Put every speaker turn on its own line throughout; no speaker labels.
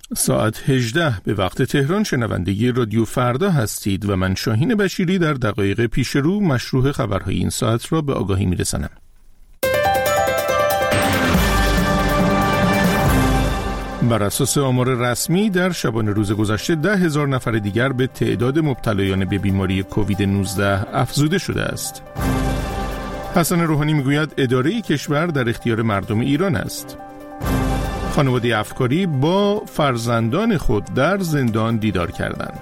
ساعت 18 به وقت تهران شنونده رادیو فردا هستید و من شاهین بشیری در دقایق پیش رو مشروع خبرهای این ساعت را به آگاهی میرسانم. بر اساس آمار رسمی در شبانه روز گذشته 10,000 نفر دیگر به تعداد مبتلایان به بیماری کووید 19 افزوده شده است. حسن روحانی میگوید اداره کشور در اختیار مردم ایران است. خانواده افکاری با فرزندان خود در زندان دیدار کردند.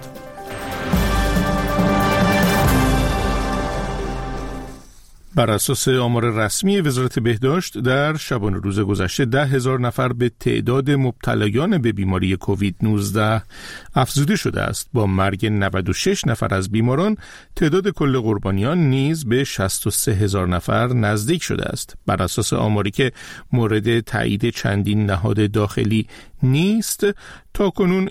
بر اساس آمار رسمی وزارت بهداشت در شبانه روز گذشته 10,000 نفر به تعداد مبتلایان به بیماری کووید 19 افزوده شده است. با مرگ 96 نفر از بیماران تعداد کل قربانیان نیز به 63,000 نفر نزدیک شده است. بر اساس آماری که مورد تایید چندین نهاد داخلی نیست، تا کنون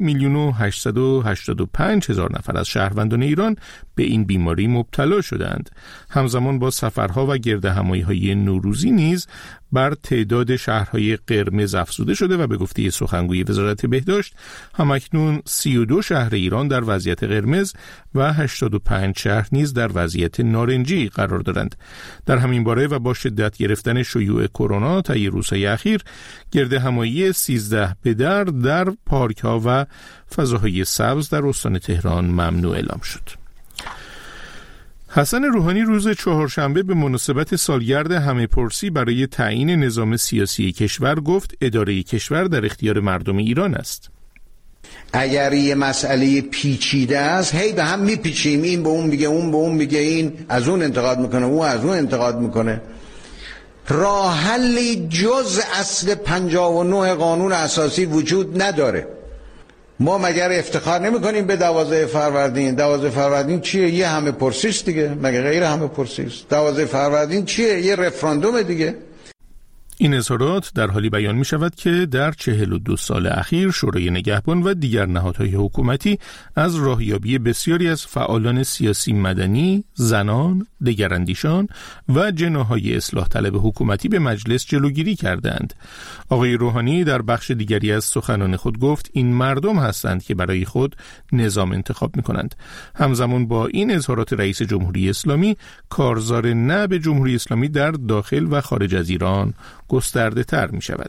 1,885,000 نفر از شهروندان ایران به این بیماری مبتلا شدند. همزمان با سفرها و گردهمایی‌های نوروزی نیز بر تعداد شهرهای قرمز افزوده شده و به گفته سخنگوی وزارت بهداشت همکنون 32 شهر ایران در وضعیت قرمز و 85 شهر نیز در وضعیت نارنجی قرار دارند. در همین باره و با شدت گرفتن شیوع کرونا طی روزهای اخیر گردهمایی 13 به در پارک‌ها و فضاهای سبز در استان تهران ممنوع اعلام شد. حسن روحانی روز چهارشنبه به مناسبت سالگرد همه‌پرسی برای تعیین نظام سیاسی کشور گفت اداره کشور در اختیار مردم ایران است.
اگر یه مسئله پیچیده است هی به هم میپیچیم، این به اون میگه، اون به اون میگه، این از اون انتقاد میکنه، اون از اون انتقاد میکنه. راه حلی جز اصل 59 قانون اساسی وجود نداره. ما مگر افتخار نمی کنیم به 12 فروردین؟ 12 فروردین چیه؟ یه همه پرسیست دیگه، مگه غیر همه پرسیست؟ 12 فروردین چیه؟ یه رفراندوم دیگه.
این اظهارات در حالی بیان می شود که در 42 سال اخیر شورای نگهبان و دیگر نهادهای حکومتی از راهیابی بسیاری از فعالان سیاسی مدنی، زنان، دگراندیشان و جناح‌های اصلاح طلب حکومتی به مجلس جلوگیری کردند. آقای روحانی در بخش دیگری از سخنان خود گفت این مردم هستند که برای خود نظام انتخاب می کنند. همزمان با این اظهارات رئیس جمهوری اسلامی، کارزار نعب جمهوری اسلامی در داخل و خارج از ایران گسترده تر می شود.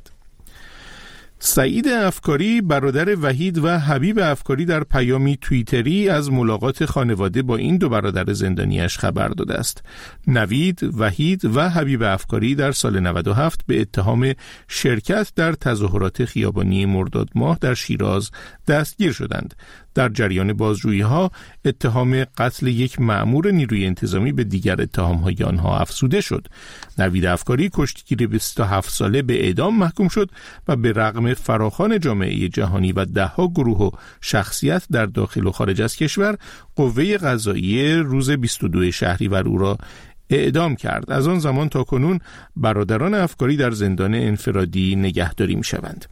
سعید افکاری برادر وحید و حبیب افکاری در پیامی توییتری از ملاقات خانواده با این دو برادر زندانیش خبر داده است. نوید، وحید و حبیب افکاری در سال 97 به اتهام شرکت در تظاهرات خیابانی مرداد ماه در شیراز دستگیر شدند. در جریان بازجویی‌ها اتهام قتل یک مأمور نیروی انتظامی به دیگر اتهام‌های آنها افزوده شد. نوید افکاری کشتیگیر 27 ساله به اعدام محکوم شد و به رغم فراخوان جامعه جهانی و ده‌ها گروه و شخصیت در داخل و خارج از کشور، قوه قضاییه روز 22 شهریور او را اعدام کرد. از آن زمان تا کنون برادران افکاری در زندان انفرادی نگهداری می‌شوند.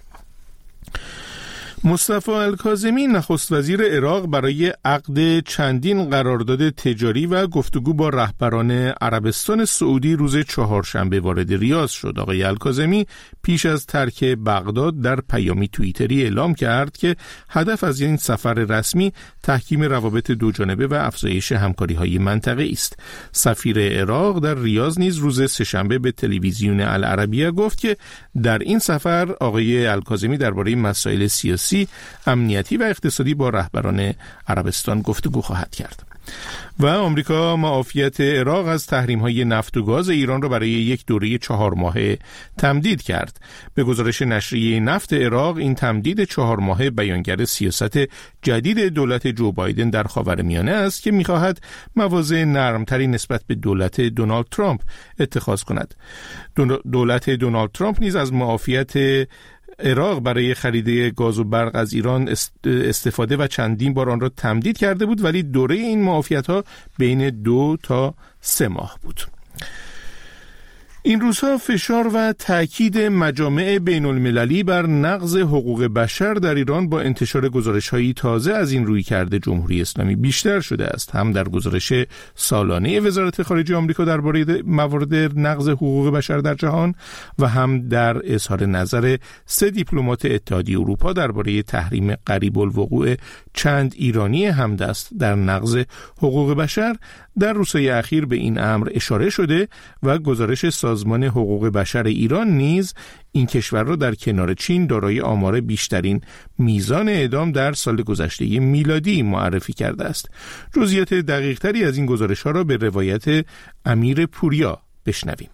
مصطفی الکاظمی نخست وزیر عراق برای عقد چندین قرارداد تجاری و گفتگو با رهبران عربستان سعودی روز چهارشنبه وارد ریاض شد. آقای الکاظمی پیش از ترک بغداد در پیامی توییتری اعلام کرد که هدف از این سفر رسمی تحکیم روابط دوجانبه و افزایش همکاری‌های منطقه‌ای است. سفیر عراق در ریاض نیز روز سه‌شنبه به تلویزیون العربیه گفت که در این سفر آقای الکاظمی درباره مسائل سیاسی، امنیتی و اقتصادی با رهبران عربستان گفتگو خواهد کرد. و آمریکا معافیت عراق از تحریم‌های نفت و گاز ایران را برای یک دوره 4 ماهه تمدید کرد. به گزارش نشریه نفت عراق، این تمدید 4 ماهه بیانگر سیاست جدید دولت جو بایدن در خاورمیانه است که می‌خواهد مواضع نرمتری نسبت به دولت دونالد ترامپ اتخاذ کند. دولت دونالد ترامپ نیز از معافیت عراق برای خرید گاز و برق از ایران استفاده و چندین بار آن را تمدید کرده بود، ولی دوره این معافیت‌ها بین 2 تا 3 ماه بود. این روزها فشار و تأکید مجامع بین المللی بر نقض حقوق بشر در ایران با انتشار گزارش‌های تازه از این رویکرد جمهوری اسلامی بیشتر شده است، هم در گزارش سالانه وزارت خارجه آمریکا درباره موارد نقض حقوق بشر در جهان و هم در اظهار نظر 3 دیپلمات اتحادیه اروپا درباره تحریم قریب الوقوع چند ایرانی همدست در نقض حقوق بشر. در روزهای اخیر به این امر اشاره شده و گزارش سازمان حقوق بشر ایران نیز این کشور را در کنار چین دارای آمار بیشترین میزان اعدام در سال گذشته میلادی معرفی کرده است. جزئیات دقیق‌تری از این گزارش‌ها را به روایت امیر پوریا بشنویم.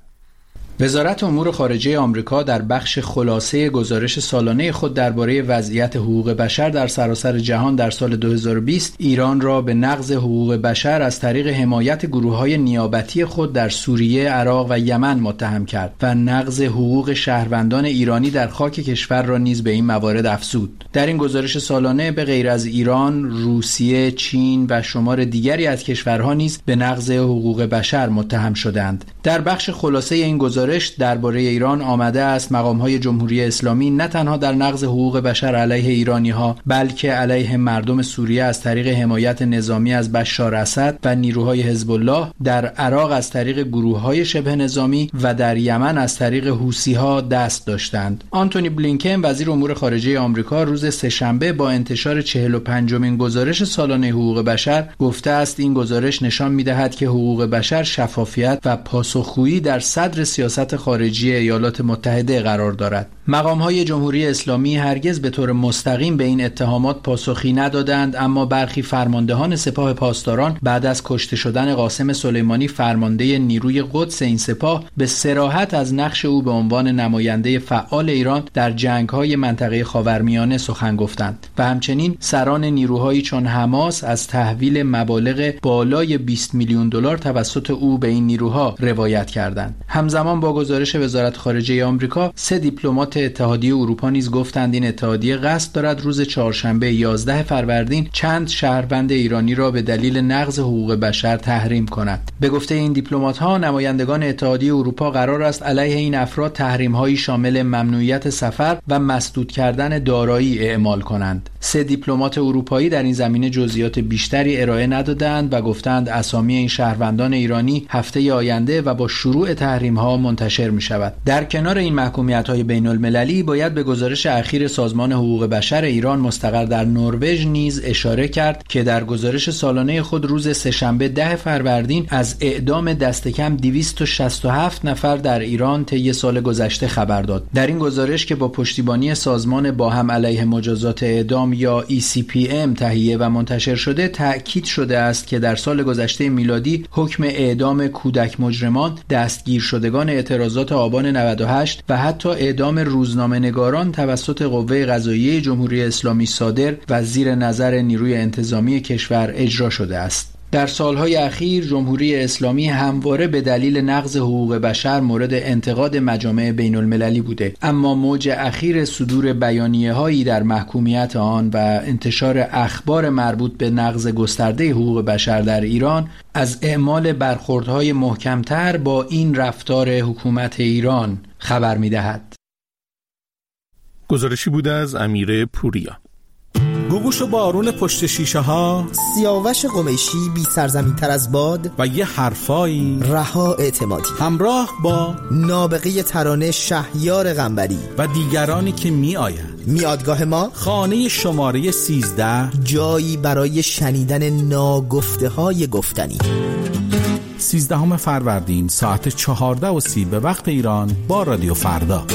وزارت امور خارجه آمریکا در بخش خلاصه گزارش سالانه خود درباره وضعیت حقوق بشر در سراسر جهان در سال 2020 ایران را به نقض حقوق بشر از طریق حمایت گروه‌های نیابتی خود در سوریه، عراق و یمن متهم کرد و نقض حقوق شهروندان ایرانی در خاک کشور را نیز به این موارد افزود. در این گزارش سالانه به غیر از ایران، روسیه، چین و شمار دیگری از کشورها نیز به نقض حقوق بشر متهم شدند. در بخش خلاصه این گزارش درباره ایران آمده است مقام‌های جمهوری اسلامی نه تنها در نقض حقوق بشر علیه ایرانی‌ها بلکه علیه مردم سوریه از طریق حمایت نظامی از بشار اسد و نیروهای حزب الله، در عراق از طریق گروه‌های شبه نظامی و در یمن از طریق حوثی‌ها دست داشتند. آنتونی بلینکن وزیر امور خارجه آمریکا روز سه‌شنبه با انتشار 45مین گزارش سالانه حقوق بشر گفته است این گزارش نشان می‌دهد که حقوق بشر شفافیت و پاسخگویی در صدر سیاست خارجی ایالات متحده قرار دارد. مقام‌های جمهوری اسلامی هرگز به طور مستقیم به این اتهامات پاسخی ندادند، اما برخی فرماندهان سپاه پاسداران بعد از کشته شدن قاسم سلیمانی فرمانده نیروی قدس این سپاه به صراحت از نقش او به عنوان نماینده فعال ایران در جنگ‌های منطقه خاورمیانه سخن گفتند و همچنین سران نیروهایی چون حماس از تحویل مبالغ بالای 20 میلیون دلار توسط او به این نیروها روایت کردند. همزمان با گزارش وزارت خارجه آمریکا 3 دیپلمات اتحادیه اروپا نیز گفتند این اتحادیه قصد دارد روز چهارشنبه 11 فروردین چند شهروند ایرانی را به دلیل نقض حقوق بشر تحریم کند. به گفته این دیپلمات‌ها نمایندگان اتحادیه اروپا قرار است علیه این افراد تحریم‌هایی شامل ممنوعیت سفر و مسدود کردن دارایی اعمال کنند. 3 دیپلمات اروپایی در این زمینه جزئیات بیشتری ارائه ندادند و گفتند اسامی این شهروندان ایرانی هفته آینده و با شروع تحریم‌ها منتشر می‌شود. در کنار این محکومیت‌های بین‌المللی باید به گزارش اخیر سازمان حقوق بشر ایران مستقر در نروژ نیز اشاره کرد که در گزارش سالانه خود روز سه‌شنبه 10 فروردین از اعدام دست کم 267 نفر در ایران طی سال گذشته خبر داد. در این گزارش که با پشتیبانی سازمان باهم علیه مجازات اعدام یا ECPM تهیه و منتشر شده تأکید شده است که در سال گذشته میلادی حکم اعدام کودک مجرمان، دستگیر شدگان اعتراضات آبان 98 و حتی اعدام روزنامه‌نگاران توسط قوه قضاییه جمهوری اسلامی صادر و زیر نظر نیروی انتظامی کشور اجرا شده است. در سالهای اخیر جمهوری اسلامی همواره به دلیل نقض حقوق بشر مورد انتقاد مجامع بین المللی بوده، اما موج اخیر صدور بیانیه‌هایی در محکومیت آن و انتشار اخبار مربوط به نقض گسترده حقوق بشر در ایران از اعمال برخوردهای محکمتر با این رفتار حکومت ایران خبر می‌دهد.
گزارشی بوده از امیر پوریا.
گوگوش و بارون پشت شیشه ها،
سیاوش قمیشی بی سرزمین تر از باد
و یه حرفایی
رها اعتمادی
همراه با
نابغه ترانه شهیار قنبری و
دیگرانی که می آیند.
میادگاه ما
خانه شماره 13،
جایی برای شنیدن ناگفته های گفتنی.
13 فروردین ساعت 14:30 به وقت ایران با رادیو فردا.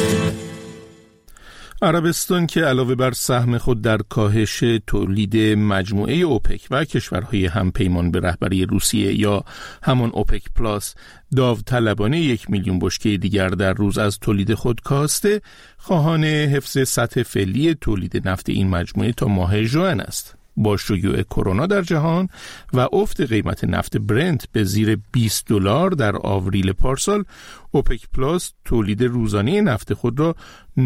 عربستان که علاوه بر سهم خود در کاهش تولید مجموعه اوپک و کشورهای همپیمان به رهبری روسیه یا همان اوپک پلاس داوطلبانه 1 میلیون بشکه دیگر در روز از تولید خود کاسته، خواهان حفظ سطح فعلی تولید نفت این مجموعه تا ماه ژوئن است. با شیوع کرونا در جهان و افت قیمت نفت برنت به زیر $20 در آوریل پارسال، اوپک پلاس تولید روزانه نفت خود را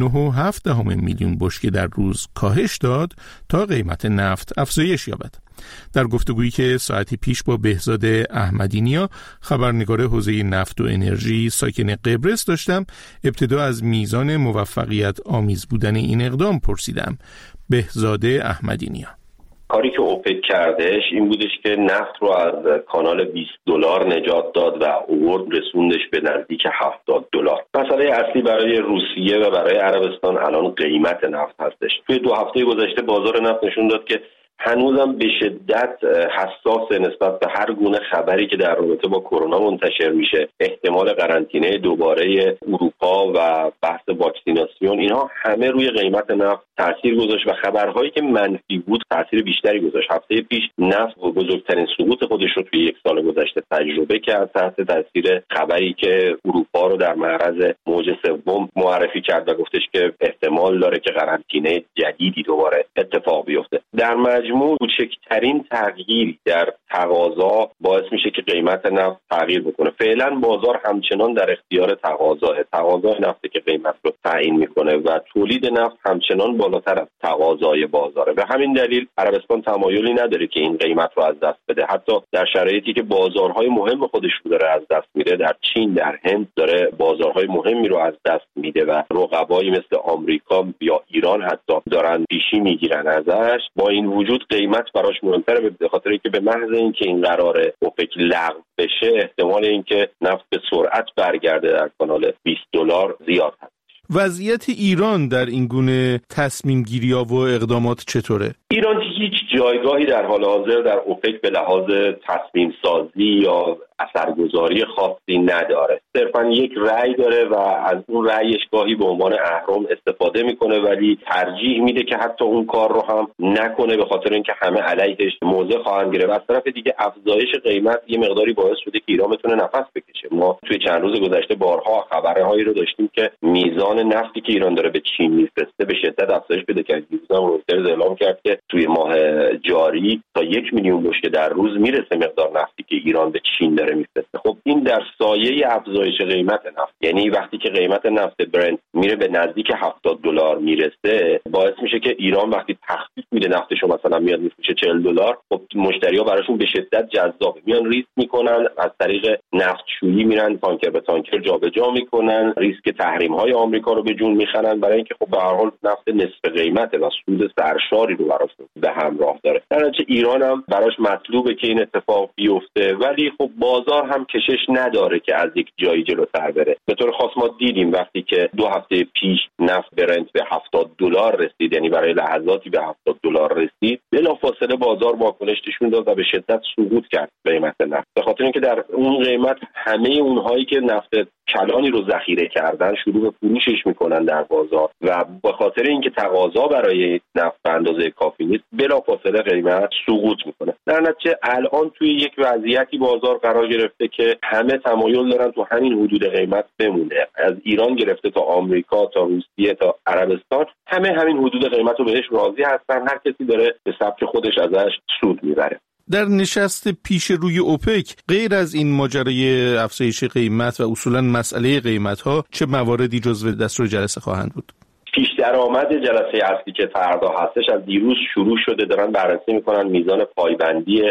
9.7 میلیون بشکه در روز کاهش داد تا قیمت نفت افزایش یابد. در گفتگویی که ساعتی پیش با بهزاد احمدی‌نیا، خبرنگار حوزه نفت و انرژی ساکن قبرس داشتم، ابتدا از میزان موفقیت آمیز بودن این اقدام پرسیدم. بهزاد احمدی‌نیا:
کاری که اوپک کردش این بودش که نفت رو از کانال $20 نجات داد و آورد رسوندش به نزدیک $70. مسئله اصلی برای روسیه و برای عربستان الان قیمت نفت هستش. توی 2 هفته گذشته بازار نفت نشون داد که هنوزم به شدت حساس نسبت به هر گونه خبری که در رابطه با کرونا منتشر میشه، احتمال قرنطینه دوباره اروپا و بحث واکسیناسیون، اینها همه روی قیمت نفت تاثیر گذاشت و خبرهایی که منفی بود تاثیر بیشتری گذاشت. هفته پیش نفت بزرگترین سقوط خودش رو توی 1 سال گذشته تجربه کرد تحت تاثیر خبری که اروپا رو در معرض موج سوم معرفی کرد و گفتش که احتمال داره که قرنطینه جدیدی دوباره اتفاق بیفته. در مجموع کوچکترین تغییری در تقاضا باعث میشه که قیمت نفت تغییر بکنه. فعلا بازار همچنان در اختیار تقاضای نفت که قیمت رو تعیین میکنه و تولید نفت همچنان بالاتر از تقاضای بازاره. به همین دلیل عربستان تمایلی نداره که این قیمت رو از دست بده، حتی در شرایطی که بازارهای مهم خودش رو داره از دست میده. در چین، در هند داره بازارهای مهمی رو از دست میده و رقبایی مثل آمریکا یا ایران حتی دارن پیشی میگیرن ازش. با این وجود قیمت براش مهمتره، به خاطر اینکه به محض اینکه این قراره اوپک لغو بشه، احتمال اینکه نفت به سرعت برگرده در کانال $20 زیاد هست.
وضعیت ایران در این گونه تصمیم گیری‌ها و اقدامات چطوره؟
ایران هیچ جایگاهی در حال حاضر در اوپک به لحاظ تصمیم سازی یا اثرگذاری خاصی نداره. صرفا یک رأی داره و از اون رأیش گاهی به عنوان اهرم استفاده میکنه، ولی ترجیح میده که حتی اون کار رو هم نکنه به خاطر اینکه همه علیهش موضع خواهند گرفت. از طرف دیگه افزایش قیمت یه مقداری باعث شده که ایران بتونه نفس بکشه. ما توی چند روز گذشته بارها خبرهایی رو داشتیم که میزان نفتی که ایران داره به چین میفرسته به شدت افزایش پیدا کرده. دیروزم رویترز اعلام کرد که توی ماه جاری تا 1 میلیون بشکه در روز میرسه مقدار نفتی که ایران به چین داره میفرسته. خب این در سایه افزایش قیمت نفت، یعنی وقتی که قیمت نفت برنت میره به نزدیک $70 میرسه، باعث میشه که ایران وقتی تخفیف میده نفتشو مثلا میاد میفروشه $40، خب مشتری‌ها براشون به شدت جذابه، میان ریسک میکنن، از طریق نفتشویی میرن تانکر به تانکر جابجا میکنن، ریسک تحریم‌های آمریکا رو به جون میخرن، برای اینکه خب به هر حال نفت نصف قیمته و سود سرشاری رو براشون به همراه داره. در نتیجه ایران هم براش مطلوبه که این اتفاق بیفته، ولی خب بازار هم کشش نداره که از یک جایی جلوتر بره. به طور خاص ما دیدیم وقتی که 2 هفته پیش نفت برنت به $70 رسید، یعنی برای لحظاتی به $70 رسید، بلافاصله بازار واکنش نشون داد و به شدت سقوط کرد قیمت نفت، به خاطر اینکه در اون قیمت همه اونهایی که نفت کلانی رو ذخیره کردن شروع به فروشش میکنن در بازار و به خاطر اینکه تقاضا برای نفت به اندازه کافی نیست، بلافاصله قیمت سقوط میکنه. در نتیجه الان توی یک وضعیتی بازار قرار گرفته که همه تمایل دارن تو همین حدود قیمت بمونه، از ایران گرفته تا آمریکا تا روسیه تا عربستان، همه همین حدود قیمت رو بهش راضی هستن، هر کسی داره به سبک خودش ازش سود میبره.
در نشست پیش روی اوپک غیر از این ماجرای افزایش قیمت و اصولا مسئله قیمت‌ها چه مواردی جزو دستور جلسه خواهند بود؟
پیش درآمد جلسه اصلی که فردا هستش از دیروز شروع شده، دارن بررسی میکنن میزان پایبندی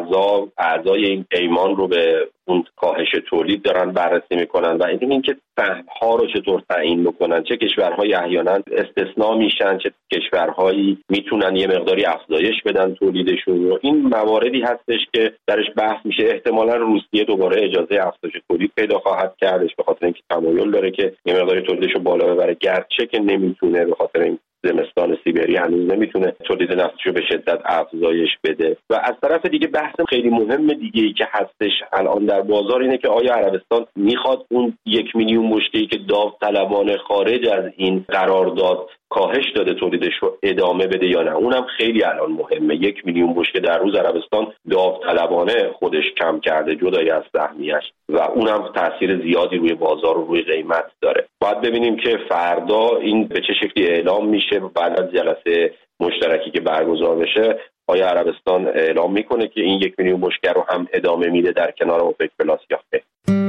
اعضای این پیمان رو به اون کاهش تولید دارن بررسی میکنن و اینکه سهم‌ها رو چطور تعیین بکنن، چه کشورهایی احیانا استثناء میشن، چه کشورهایی میتونن یه مقداری افزایش بدن تولیدشون رو. این مواردی هستش که درش بحث میشه. احتمالاً روسیه دوباره اجازه افزایش تولید پیدا خواهد کردش به خاطر اینکه تمایل داره که یه مقداری تولیدش رو بالا ببره، گرچه که نمیتونه به خاطر این زمستان سیبری هنوز نمیتونه تولید نفتش رو به شدت افزایش بده. و از طرف دیگه بحث خیلی مهم دیگه‌ای که هستش الان در بازار اینه که آیا عربستان میخواد اون 1 میلیون بشکه‌ای که داوطلبانه خارج از این قرارداد کاهش داده تولیدش رو ادامه بده یا نه. اونم خیلی الان مهمه. 1 میلیون بشکه در روز عربستان داوطلبانه خودش کم کرده جدای از سهمیه‌اش و اونم تاثیر زیادی روی بازار و روی قیمت داره. باید ببینیم که فردا این به چه شکلی اعلام میشه بعد از جلسه مشترکی که برگزار بشه. آیا عربستان اعلام میکنه که این 1 میلیون بشکه رو هم ادامه میده در کنار اوپک پلاس یا خیر؟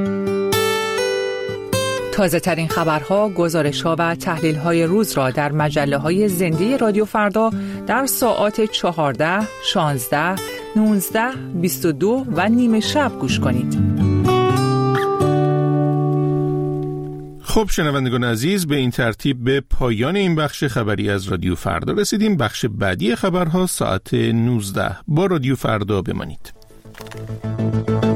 تازه ترین خبرها، گزارش‌ها و تحلیل‌های روز را در مجله‌های زنده رادیو فردا در ساعات 14، 16، 19، 22 و نیم شب گوش کنید.
خب شنوندگان عزیز، به این ترتیب به پایان این بخش خبری از رادیو فردا رسیدیم. بخش بعدی خبرها ساعت 19. با رادیو فردا بمانید.